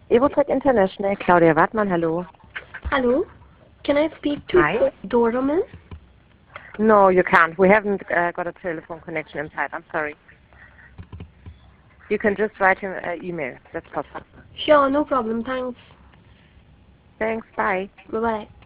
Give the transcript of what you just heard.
Evotech International, Claudia Wartmann, hallo. Hello, can I speak to Hi. Doraman? No, you can't. We haven't got a telephone connection inside. I'm sorry. You can just write him an email. That's possible. Sure, no problem. Thanks. Thanks. Bye. Bye bye.